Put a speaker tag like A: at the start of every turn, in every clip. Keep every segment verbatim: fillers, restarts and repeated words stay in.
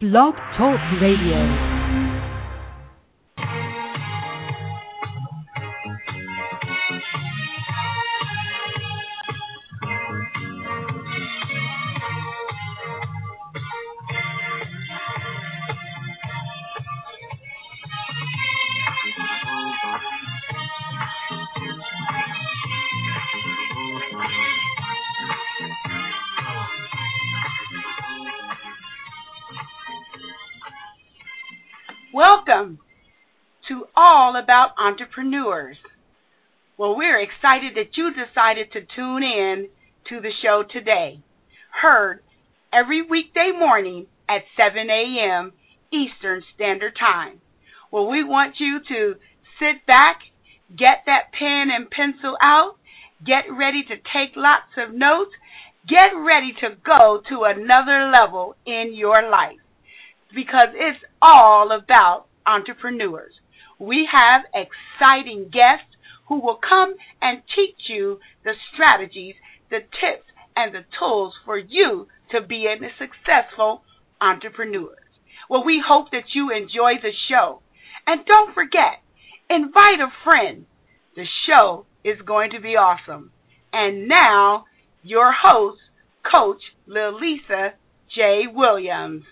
A: Blog Talk Radio.
B: Welcome to All About Entrepreneurs. Well, we're excited that you decided to tune in to the show today. Heard every weekday morning at seven a.m. Eastern Standard Time. Well, we want you to sit back, get that pen and pencil out, get ready to take lots of notes, get ready to go to another level in your life. Because it's all about entrepreneurs. We have exciting guests who will come and teach you the strategies, the tips, and the tools for you to be a successful entrepreneur. Well, we hope that you enjoy the show. And don't forget, invite a friend. The show is going to be awesome. And now, your host, Coach Lilisa J. Williams.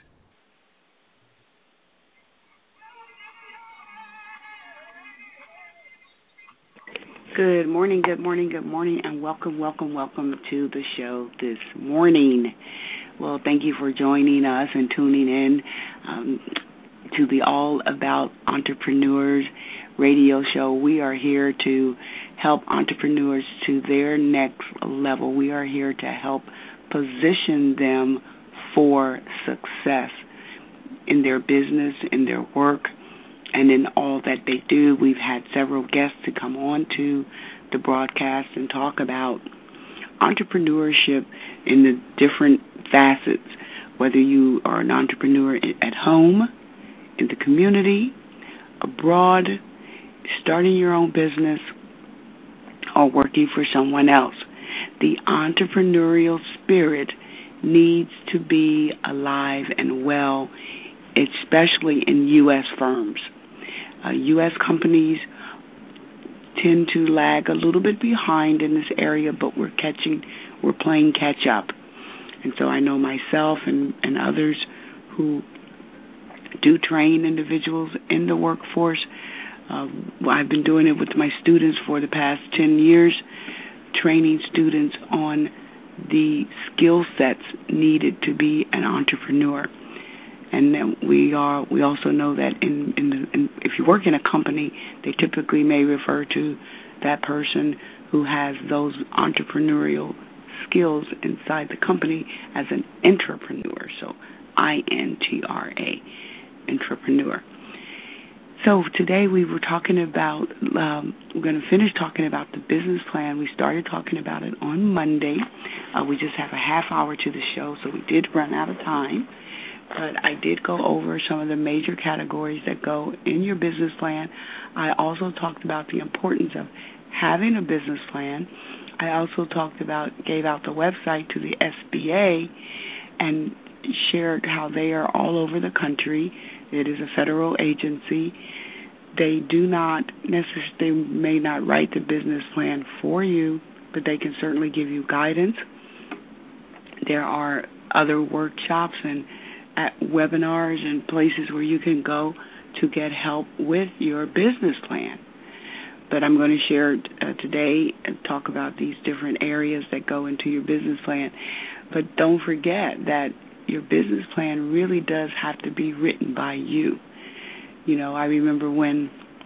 C: Good morning, good morning, good morning, and welcome, welcome, welcome to the show this morning. Well, thank you for joining us and tuning in um, to the All About Entrepreneurs radio show. We are here to help entrepreneurs to their next level. We are here to help position them for success in their business, in their work, and in all that they do. We've had several guests to come on to the broadcast and talk about entrepreneurship in the different facets, whether you are an entrepreneur at home, in the community, abroad, starting your own business, or working for someone else. The entrepreneurial spirit needs to be alive and well, especially in U S firms. Uh, U S companies tend to lag a little bit behind in this area, but we're catching, we're playing catch up. And so I know myself and, and others who do train individuals in the workforce. Uh, I've been doing it with my students for the past ten years, training students on the skill sets needed to be an entrepreneur. And then we are. We also know that in, in, the, in if you work in a company, they typically may refer to that person who has those entrepreneurial skills inside the company as an intrapreneur. So I N T R A, intrapreneur. So today we were talking about. Um, we're going to finish talking about the business plan. We started talking about it on Monday. Uh, we just have a half hour to the show, so we did run out of time. But I did go over some of the major categories that go in your business plan. I also talked about the importance of having a business plan. I also talked about, gave out the website to the S B A and shared how they are all over the country. It is a federal agency. They do not necessarily, they may not write the business plan for you, but they can certainly give you guidance. There are other workshops and at webinars and places where you can go to get help with your business plan. But I'm going to share uh, today and talk about these different areas that go into your business plan. But don't forget that your business plan really does have to be written by you. You know, I remember when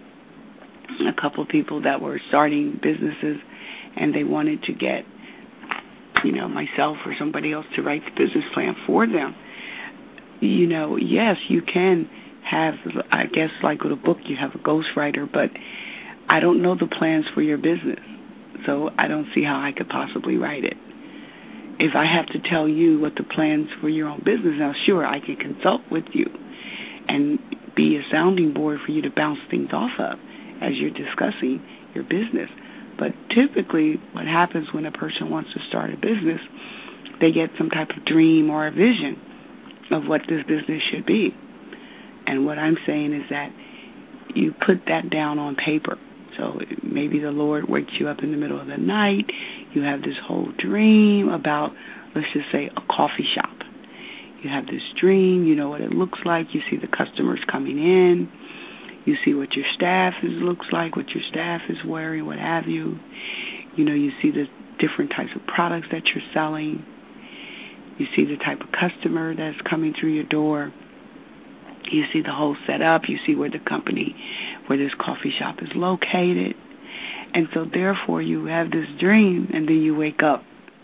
C: a couple of people that were starting businesses and they wanted to get, you know, myself or somebody else to write the business plan for them. You know, yes, you can have, I guess, like with a book, you have a ghostwriter, but I don't know the plans for your business, so I don't see how I could possibly write it. If I have to tell you what the plans for your own business, now sure, I can consult with you and be a sounding board for you to bounce things off of as you're discussing your business. But typically what happens when a person wants to start a business, they get some type of dream or a vision. of what this business should be. And what I'm saying is that you put that down on paper. So maybe the Lord wakes you up in the middle of the night. You have this whole dream about, let's just say, a coffee shop. You have this dream. You know what it looks like. You see the customers coming in. You see what your staff is looks like, what your staff is wearing, what have you. You know, you see the different types of products that you're selling. You see the type of customer that's coming through your door. You see the whole setup. You see where the company, where this coffee shop is located. And so, therefore, you have this dream, and then you wake up.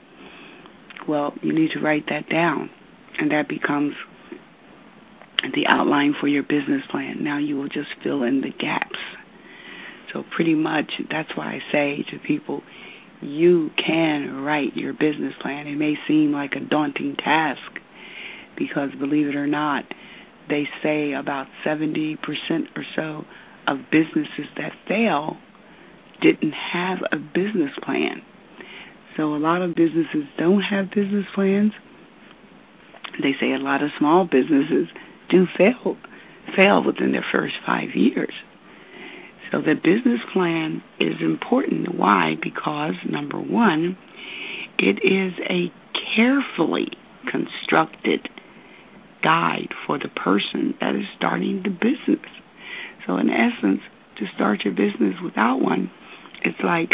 C: Well, you need to write that down, and that becomes the outline for your business plan. Now you will just fill in the gaps. So pretty much that's why I say to people, you can write your business plan. It may seem like a daunting task because, believe it or not, they say about seventy percent or so of businesses that fail didn't have a business plan. So a lot of businesses don't have business plans. They say a lot of small businesses do fail fail within their first five years. So the business plan is important. Why? Because, number one, it is a carefully constructed guide for the person that is starting the business. So in essence, to start your business without one, it's like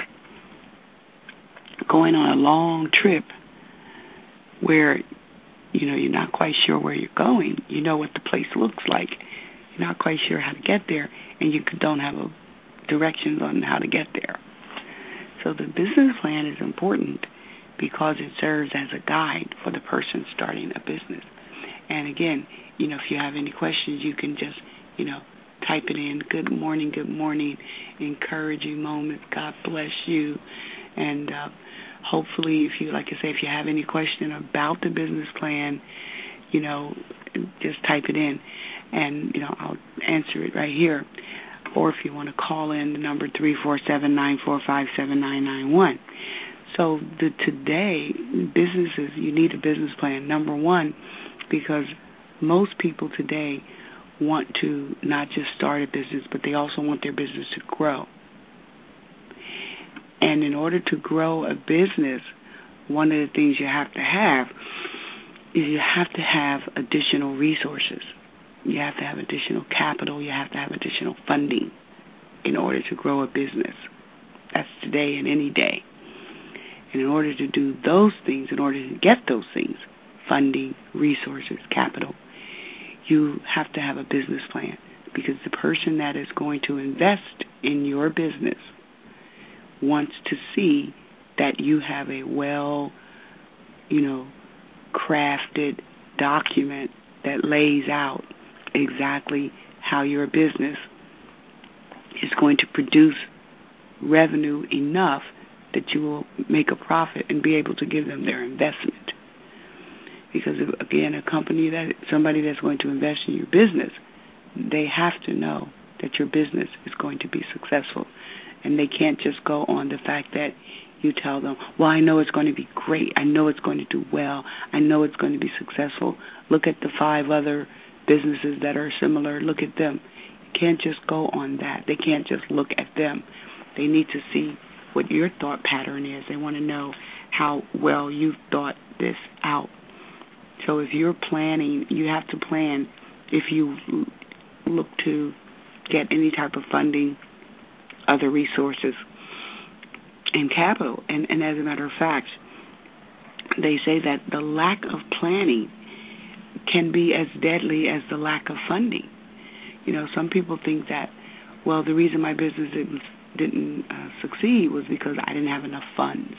C: going on a long trip where, you know, you're not quite sure where you're going. You know what the place looks like. You're not quite sure how to get there, and you don't have a directions on how to get there. So the business plan is important because it serves as a guide for the person starting a business. And again, you know, if you have any questions, you can just, you know, type it in. Good morning, good morning, encouraging moments. God bless you. And uh, hopefully, if you, like I say, if you have any question about the business plan, you know, just type it in, and, you know, I'll answer it right here. Or if you want to call in, the number three four seven, nine four five, seven nine nine one. So the, today, businesses, you need a business plan. Number one, because most people today want to not just start a business, but they also want their business to grow. And in order to grow a business, one of the things you have to have is you have to have additional resources. You have to have additional capital. You have to have additional funding in order to grow a business. That's today and any day. And in order to do those things, in order to get those things, funding, resources, capital, you have to have a business plan, because the person that is going to invest in your business wants to see that you have a well, you know, crafted document that lays out exactly how your business is going to produce revenue enough that you will make a profit and be able to give them their investment. Because, again, a company that, somebody that's going to invest in your business, they have to know that your business is going to be successful. And they can't just go on the fact that you tell them, well, I know it's going to be great. I know it's going to do well. I know it's going to be successful. Look at the five other businesses that are similar. Look at them. You can't just go on that. They can't just look at them. They need to see what your thought pattern is. They want to know how well you've thought this out. So if you're planning, you have to plan if you look to get any type of funding, other resources, and capital. And, and as a matter of fact, they say that the lack of planning can be as deadly as the lack of funding. You know, some people think that, well, the reason my business didn't, didn't uh, succeed was because I didn't have enough funds.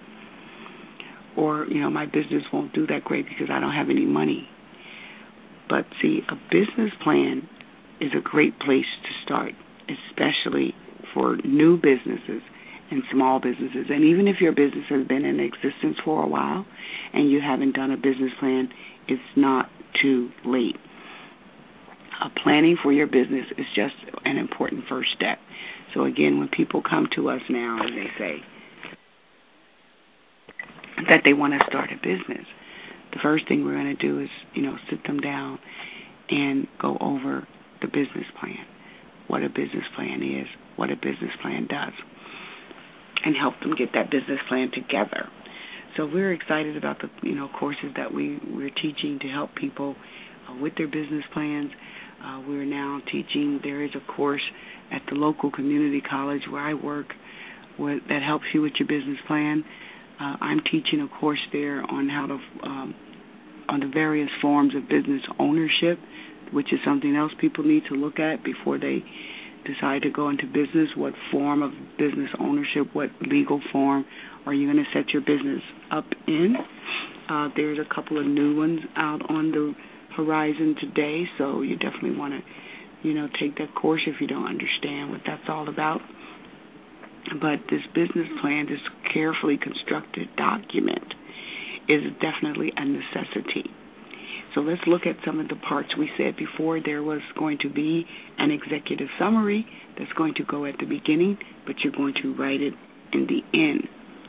C: Or, you know, my business won't do that great because I don't have any money. But, see, a business plan is a great place to start, especially for new businesses and small businesses. And even if your business has been in existence for a while and you haven't done a business plan, it's not too late. A planning for your business is just an important first step. So, again, when people come to us now and they say that they want to start a business, the first thing we're going to do is, you know, sit them down and go over the business plan, what a business plan is, what a business plan does, and help them get that business plan together. So we're excited about the, you know, courses that we, we're teaching to help people uh, with their business plans. Uh, we're now teaching, there is a course at the local community college where I work with, that helps you with your business plan. Uh, I'm teaching a course there on how to, um, on the various forms of business ownership, which is something else people need to look at before they decide to go into business. What form of business ownership, what legal form are you going to set your business up in? Uh, there's a couple of new ones out on the horizon today, so you definitely want to, you know, take that course if you don't understand what that's all about. But this business plan, this carefully constructed document, is definitely a necessity. So let's look at some of the parts. We said before there was going to be an executive summary that's going to go at the beginning, but you're going to write it in the end.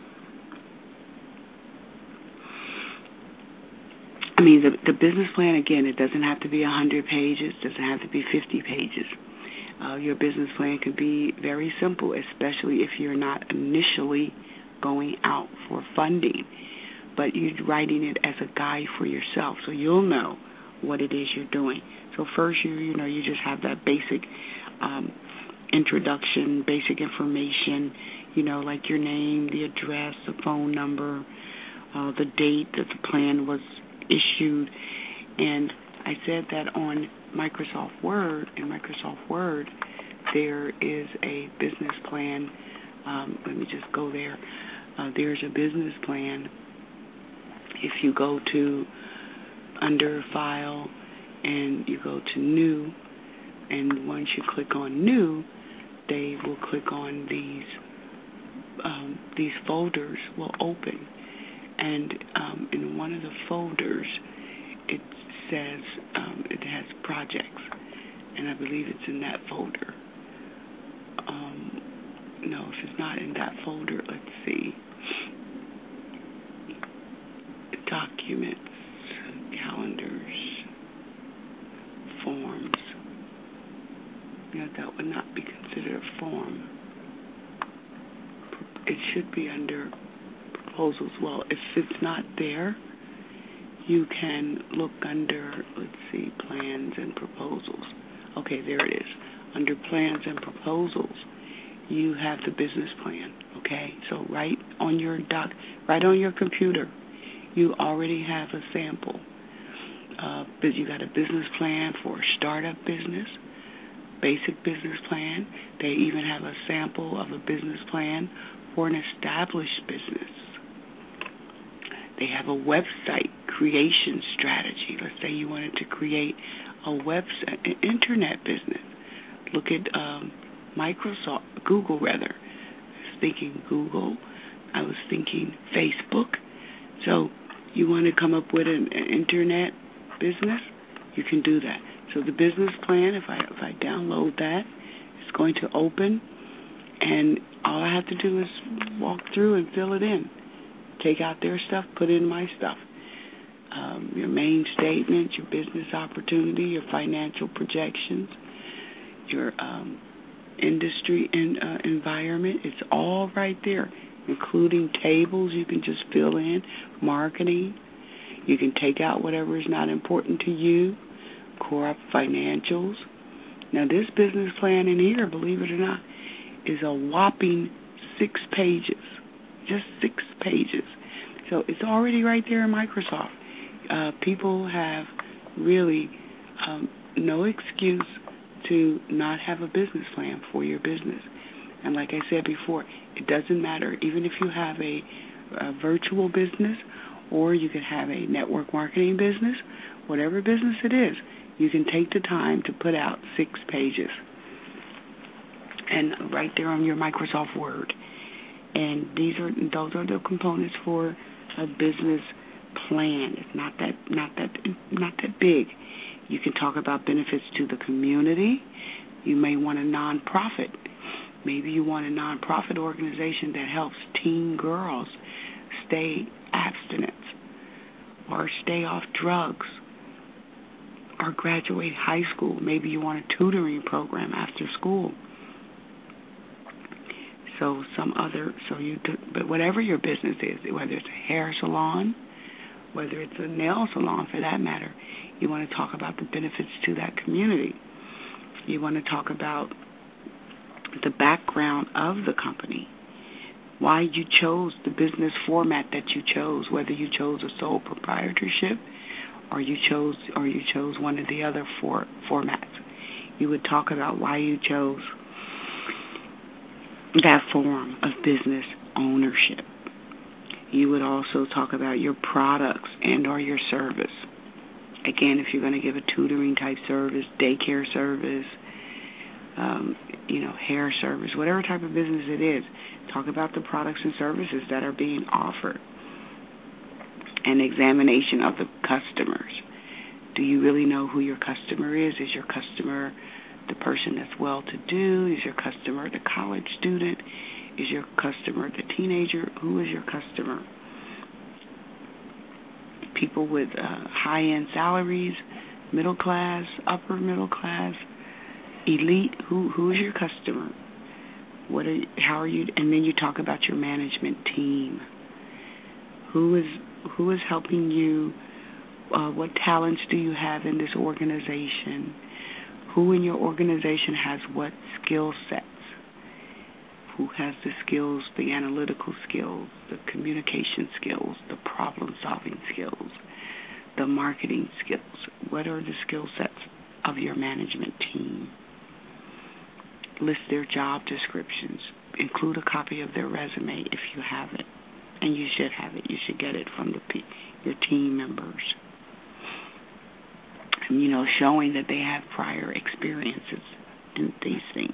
C: I mean, the, the business plan, again, it doesn't have to be one hundred pages, doesn't have to be fifty pages. Uh, your business plan could be very simple, especially if you're not initially going out for funding, but you're writing it as a guide for yourself, so you'll know what it is you're doing. So first, you you know, you just have that basic um, introduction, basic information, you know, like your name, the address, the phone number, uh, the date that the plan was issued. And I said that on Microsoft Word, in Microsoft Word, there is a business plan. Um, let me just go there. Uh, there's a business plan. If you go to under File and you go to New, and once you click on New, they will click on these um, these folders will open, and um, in one of the folders it says um, it has projects, and I believe it's in that folder. Um, no, if it's not in that folder, let's see. Documents, calendars, forms. You know, that would not be considered a form. It should be under proposals. Well, if it's not there, you can look under, let's see, plans and proposals. Okay, there it is. Under plans and proposals, you have the business plan. Okay, so right on your doc, right on your computer, you already have a sample. Uh, you got a business plan for a startup business, basic business plan. They even have a sample of a business plan for an established business. They have a website creation strategy. Let's say you wanted to create a website, an internet business. Look at um, Microsoft, Google rather. I was thinking Google. I was thinking Facebook. So you want to come up with an, an internet business, you can do that. So the business plan, if I if I download that, it's going to open, and all I have to do is walk through and fill it in. Take out their stuff, put in my stuff. Um, your main statement, your business opportunity, your financial projections, your um, industry and uh, environment. It's all right there, including tables you can just fill in, marketing. You can take out whatever is not important to you, core financials. Now, this business plan in here, believe it or not, is a whopping six pages, just six pages. So it's already right there in Microsoft. Uh, people have really um, no excuse to not have a business plan for your business. And like I said before, it doesn't matter. Even if you have a, a virtual business, or you could have a network marketing business, whatever business it is, you can take the time to put out six pages. And right there on your Microsoft Word. And these are those are the components for a business plan. It's not that not that not that big. You can talk about benefits to the community. You may want a nonprofit. Maybe you want a nonprofit organization that helps teen girls stay abstinent. or stay off drugs, or graduate high school. Maybe you want a tutoring program after school. So some other, so you, do, but whatever your business is, whether it's a hair salon, whether it's a nail salon for that matter, you want to talk about the benefits to that community. You want to talk about the background of the company, why you chose the business format that you chose, whether you chose a sole proprietorship or you chose or you chose one of the other four formats. You would talk about why you chose that form of business ownership. You would also talk about your products and or your service. Again, if you're going to give a tutoring type service, daycare service, um, you know, hair service, whatever type of business it is, talk about the products and services that are being offered. An examination of the customers. Do you really know who your customer is? Is your customer the person that's well-to-do? Is your customer the college student? Is your customer the teenager? Who is your customer? People with uh, high-end salaries, middle class, upper middle class, elite. Who who is your customer? What are you, how are you? And then you talk about your management team. Who is who is helping you? Uh, what talents do you have in this organization? Who in your organization has what skill sets? Who has the skills, the analytical skills, the communication skills, the problem-solving skills, the marketing skills? What are the skill sets of your management team? List their job descriptions. Include a copy of their resume if you have it. And you should have it. You should get it from the your team members. And, you know, showing that they have prior experiences in these things.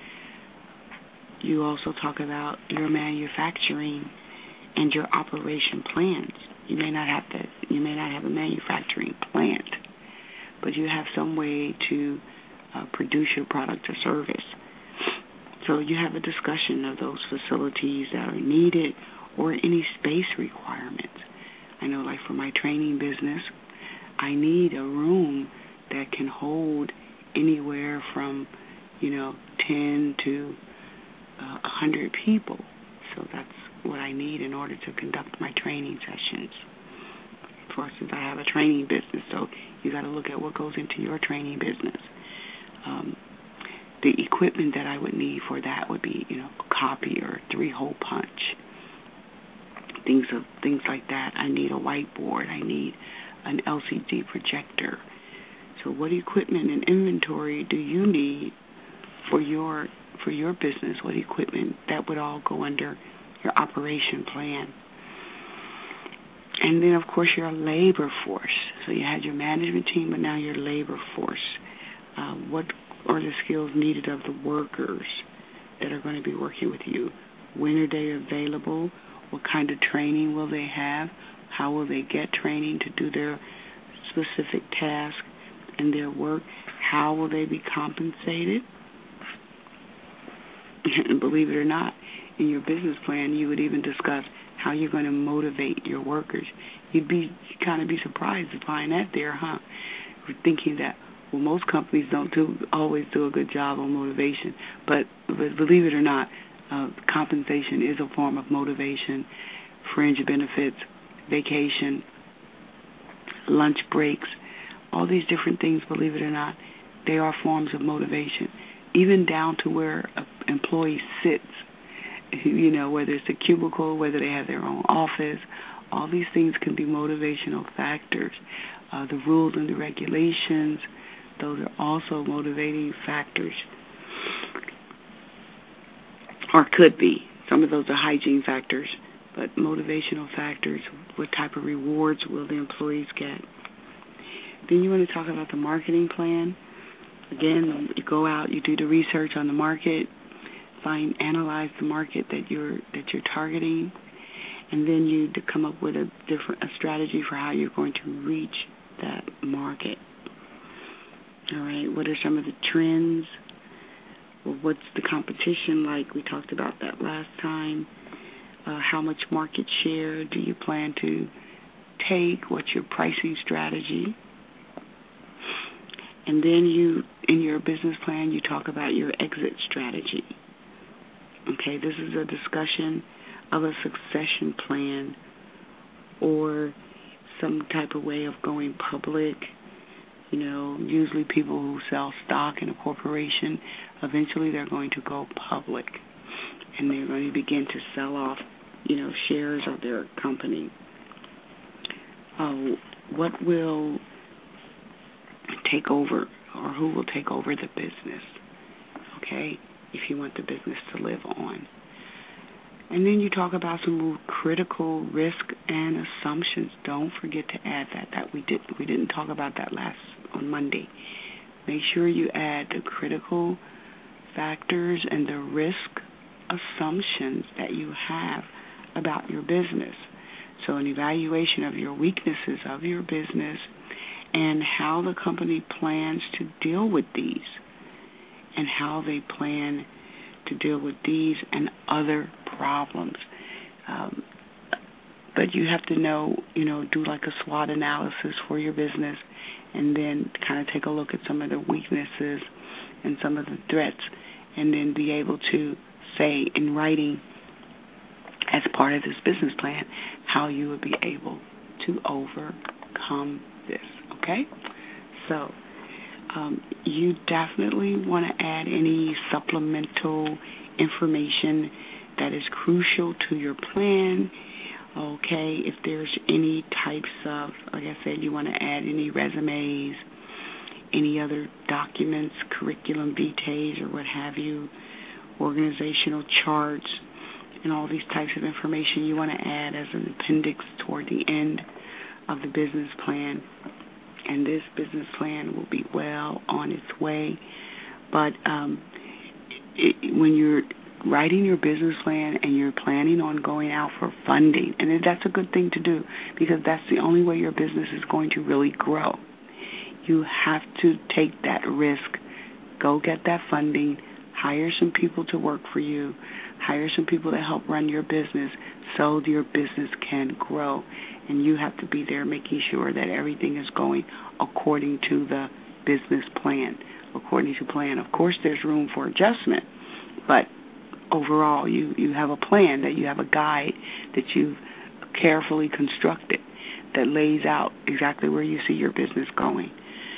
C: You also talk about your manufacturing and your operation plans. You may not have to. You may not have a manufacturing plant, but you have some way to uh, produce your product or service. So you have a discussion of those facilities that are needed or any space requirements. I know, like for my training business, I need a room that can hold anywhere from, you know, ten to uh, one hundred people. So that's what I need in order to conduct my training sessions. For instance, I have a training business, so you got to look at what goes into your training business. Um, the equipment that I would need for that would be, you know, a copier, three-hole punch, things of things like that. I need a whiteboard. I need an L C D projector. So, what equipment and inventory do you need for your for your business? What equipment? That would all go under your operation plan. And then, of course, your labor force. So you had your management team, but now your labor force. Uh, what are the skills needed of the workers that are going to be working with you? When are they available? What kind of training will they have? How will they get training to do their specific task and their work? How will they be compensated? And believe it or not, in your business plan, you would even discuss how you're going to motivate your workers. You'd be kind of be surprised to find that there, huh? We're thinking that, well, most companies don't do always do a good job on motivation, but, but believe it or not, uh, compensation is a form of motivation. Fringe benefits, vacation, lunch breaks, all these different things, believe it or not, they are forms of motivation, even down to where an employee sits. You know, whether it's a cubicle, whether they have their own office, all these things can be motivational factors. Uh, the rules and the regulations, those are also motivating factors, or could be. Some of those are hygiene factors, but motivational factors, what type of rewards will the employees get? Then you want to talk about the marketing plan. Again, you go out, you do the research on the market, find, analyze the market that you're that you're targeting, and then you to come up with a different a strategy for how you're going to reach that market. All right, what are some of the trends? Well, what's the competition like? We talked about that last time. Uh, how much market share do you plan to take? What's your pricing strategy? And then you, in your business plan, you talk about your exit strategy. Okay, this is a discussion of a succession plan or some type of way of going public. You know, usually people who sell stock in a corporation, eventually they're going to go public, and they're going to begin to sell off, you know, shares of their company. Uh, what will take over, or who will take over the business, okay, if you want the business to live on. And then you talk about some critical risk and assumptions. Don't forget to add that. That we did we didn't talk about that last on Monday. Make sure you add the critical factors and the risk assumptions that you have about your business. So an evaluation of your weaknesses of your business and how the company plans to deal with these, and how they plan to deal with these and other problems. Um, but you have to know, you know, do like a SWOT analysis for your business, and then kind of take a look at some of the weaknesses and some of the threats, and then be able to say in writing as part of this business plan how you would be able to overcome this, okay? So um, you definitely want to add any supplemental information that is crucial to your plan, okay? If there's any types of, like I said, you want to add any resumes, any other documents, curriculum vitae or what have you, organizational charts, and all these types of information you want to add as an appendix toward the end of the business plan. And this business plan will be well on its way. But um, it, when you're writing your business plan and you're planning on going out for funding, and that's a good thing to do because that's the only way your business is going to really grow. You have to take that risk. Go get that funding. Hire some people to work for you. Hire some people to help run your business so your business can grow. And you have to be there making sure that everything is going according to the business plan, according to plan. Of course, there's room for adjustment, but overall, you, you have a plan, that you have a guide that you've carefully constructed that lays out exactly where you see your business going.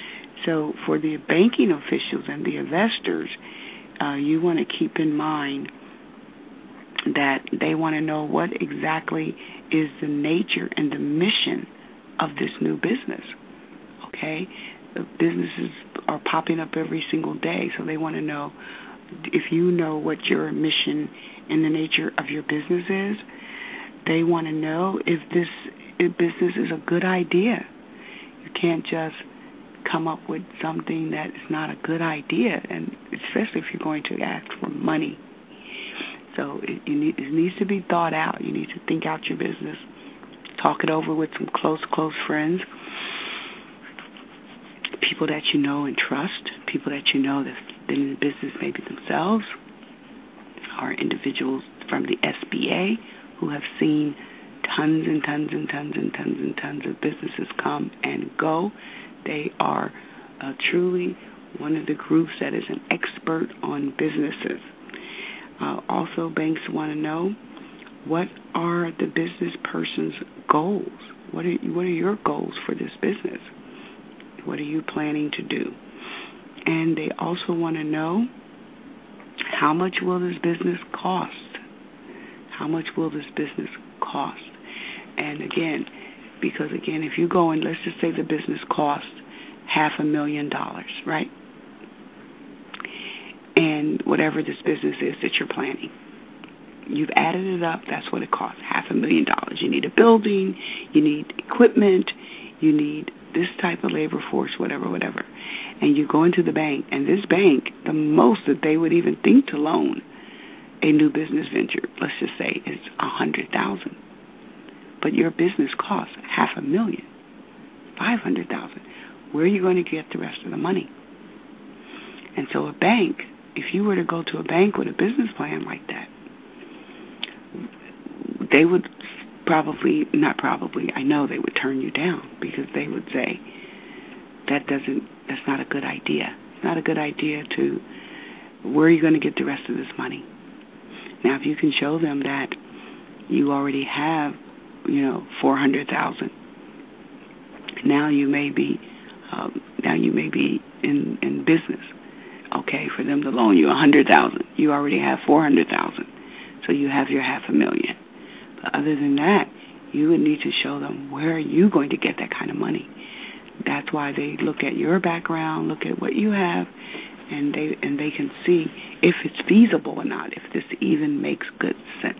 C: So for the banking officials and the investors, uh, you want to keep in mind that they want to know what exactly is the nature and the mission of this new business, okay? The businesses are popping up every single day, so they want to know if you know what your mission and the nature of your business is. They want to know if this if business is a good idea. You can't just come up with something that is not a good idea, and especially if you're going to ask for money. So it, you need, it needs to be thought out. You need to think out your business, talk it over with some close, close friends, people that you know and trust, people that you know that have been in the business maybe themselves, or individuals from the S B A who have seen tons and tons and tons and tons and tons of businesses come and go. They are uh, truly one of the groups that is an expert on businesses. Uh, also, banks want to know, what are the business person's goals? What are what are your goals for this business? What are you planning to do? And they also want to know, how much will this business cost? How much will this business cost? And again, because again, if you go and let's just say the business costs half a million dollars, right? And whatever this business is that you're planning, you've added it up, that's what it costs, half a million dollars. You need a building, you need equipment, you need this type of labor force, whatever, whatever. And you go into the bank, and this bank, the most that they would even think to loan a new business venture, let's just say, is a hundred thousand. But your business costs half a million, five hundred thousand. Where are you going to get the rest of the money? And so a bank, if you were to go to a bank with a business plan like that, they would probably, not probably, I know they would turn you down because they would say, that doesn't, that's not a good idea. It's not a good idea to, where are you going to get the rest of this money? Now, if you can show them that you already have, you know, four hundred thousand dollars, now you may be, um, now you may be in, in business. Okay, for them to loan you one hundred thousand dollars, you already have four hundred thousand dollars, so you have your half a million. But other than that, you would need to show them where are you going to get that kind of money. That's why they look at your background, look at what you have, and they and they can see if it's feasible or not, if this even makes good sense.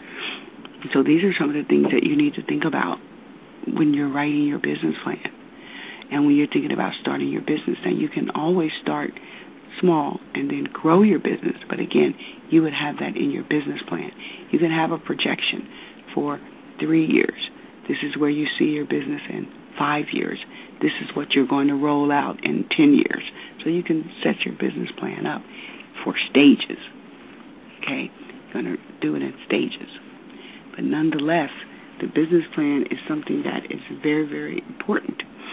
C: So these are some of the things that you need to think about when you're writing your business plan and when you're thinking about starting your business. And you can always start small and then grow your business. But again, you would have that in your business plan. You can have a projection for three years. This is where you see your business in five years. This is what you're going to roll out in ten years. So you can set your business plan up for stages. Okay? You're going to do it in stages. But nonetheless, the business plan is something that is very, very important.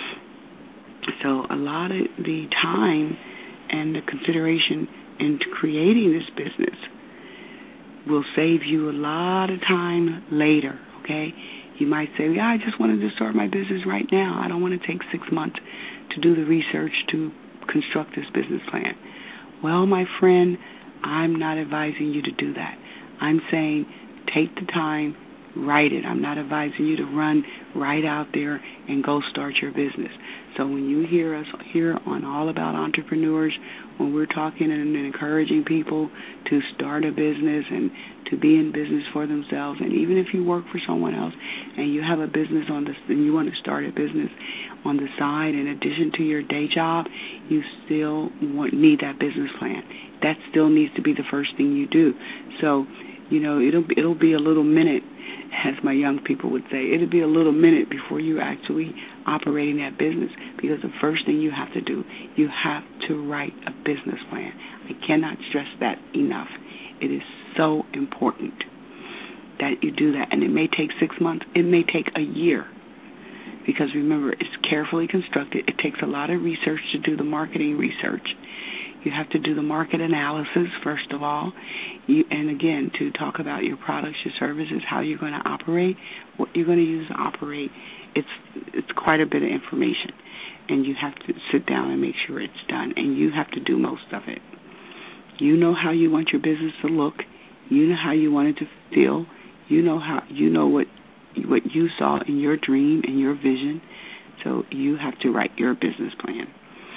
C: So a lot of the time and the consideration into creating this business will save you a lot of time later, okay? You might say, yeah, I just wanted to start my business right now. I don't want to take six months to do the research to construct this business plan. Well, my friend, I'm not advising you to do that. I'm saying take the time, write it. I'm not advising you to run right out there and go start your business. So when you hear us here on All About Entrepreneurs, when we're talking and encouraging people to start a business and to be in business for themselves, and even if you work for someone else and you have a business on this and you want to start a business on the side in addition to your day job, you still want, need that business plan. That still needs to be the first thing you do. So, you know, it'll it'll be a little minute, as my young people would say, it'll be a little minute before you actually operating that business, because the first thing you have to do, you have to write a business plan. I cannot stress that enough. It is so important that you do that, and it may take six months, it may take a year, because remember, it's carefully constructed. It takes a lot of research to do the marketing research. You have to do the market analysis, first of all, you, and again, to talk about your products, your services, how you're going to operate, what you're going to use to operate. It's it's quite a bit of information, and you have to sit down and make sure it's done, and you have to do most of it. You know how you want your business to look. You know how you want it to feel. You know how you know what what you saw in your dream and your vision. So you have to write your business plan.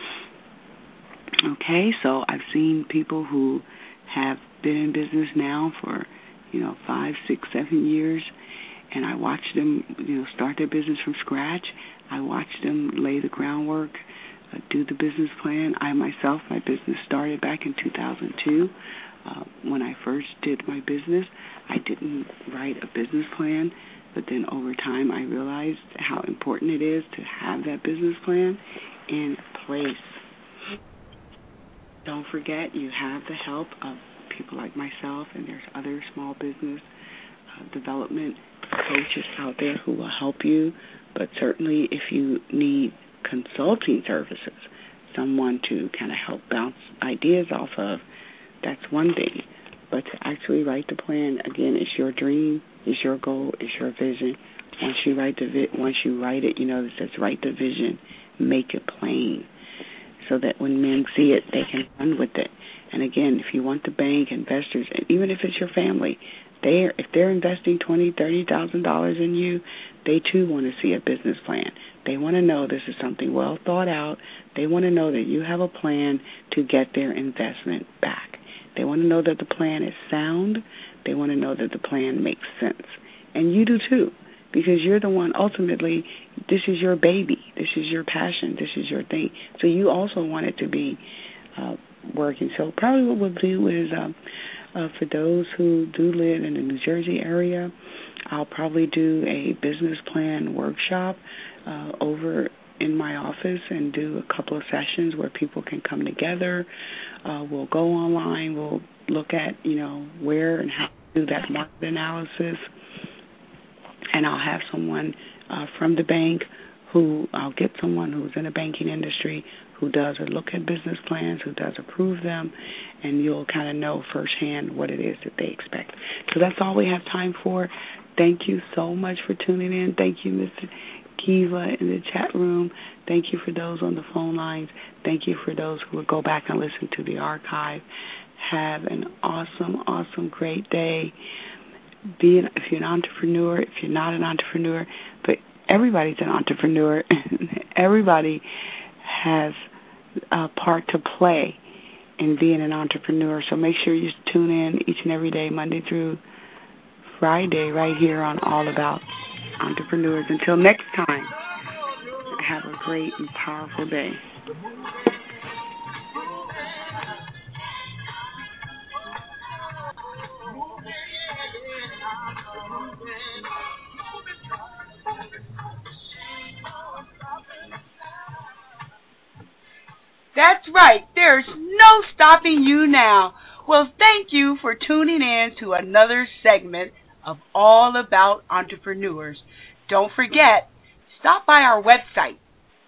C: Okay, so I've seen people who have been in business now for, you know, five, six, seven years, and I watch them, you know, start their business from scratch. I watch them lay the groundwork, uh, do the business plan. I myself, my business started back in two thousand two. Uh, when I first did my business, I didn't write a business plan, but then over time I realized how important it is to have that business plan in place. Don't forget, you have the help of people like myself, and there's other small business uh, development coaches out there who will help you. But certainly if you need consulting services, someone to kind of help bounce ideas off of, that's one thing. But to actually write the plan, again, it's your dream, it's your goal, it's your vision. Once you write the vi- once you write it, you know, it says write the vision, make it plain, so that when men see it, they can run with it. And again, if you want the bank, investors, and even if it's your family, they if they're investing twenty thousand dollars, thirty thousand dollars in you, they too want to see a business plan. They want to know this is something well thought out. They want to know that you have a plan to get their investment back. They want to know that the plan is sound. They want to know that the plan makes sense. And you do too, because you're the one, ultimately, this is your baby. This is your passion. This is your thing. So you also want it to be uh, working. So probably what we'll do is, uh, uh, for those who do live in the New Jersey area, I'll probably do a business plan workshop uh, over in my office and do a couple of sessions where people can come together. Uh, we'll go online. We'll look at, you know, where and how to do that market analysis. and I'll have someone uh, from the bank who I'll get someone who's in the banking industry who does a look at business plans, who does approve them, and you'll kind of know firsthand what it is that they expect. So that's all we have time for. Thank you so much for tuning in. Thank you, Mister Kiva in the chat room. Thank you for those on the phone lines. Thank you for those who will go back and listen to the archive. Have an awesome, awesome, great day. Be an, if you're an entrepreneur, if you're not an entrepreneur, but everybody's an entrepreneur. Everybody has a part to play in being an entrepreneur. So make sure you tune in each and every day, Monday through Friday, right here on All About Entrepreneurs. Until next time, have a great and powerful day.
B: That's right. There's no stopping you now. Well, thank you for tuning in to another segment of All About Entrepreneurs. Don't forget, stop by our website,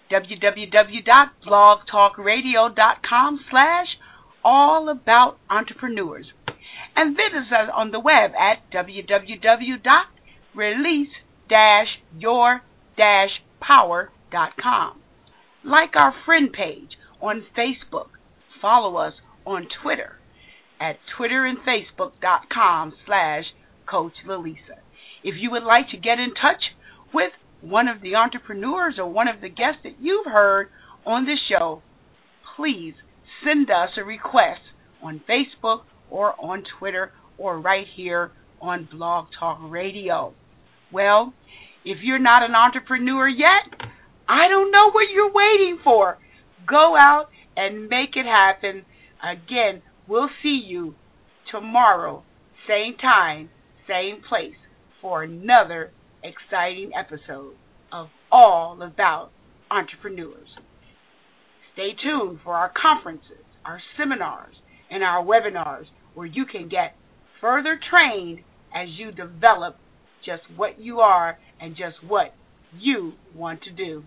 B: www.blogtalkradio.com slash all about entrepreneurs, and visit us on the web at www dot release dash your dash power dot com. Like our friend page on Facebook. Follow us on Twitter at twitter and facebook dot com slash Coach Lalisa. If you would like to get in touch with one of the entrepreneurs or one of the guests that you've heard on the show, please send us a request on Facebook or on Twitter or right here on Blog Talk Radio. Well, if you're not an entrepreneur yet, I don't know what you're waiting for. Go out and make it happen. Again, we'll see you tomorrow, same time, same place, for another exciting episode of All About Entrepreneurs. Stay tuned for our conferences, our seminars, and our webinars where you can get further trained as you develop just what you are and just what you want to do.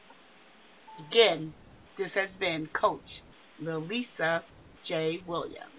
B: Again, this has been Coach Lalisa J. Williams.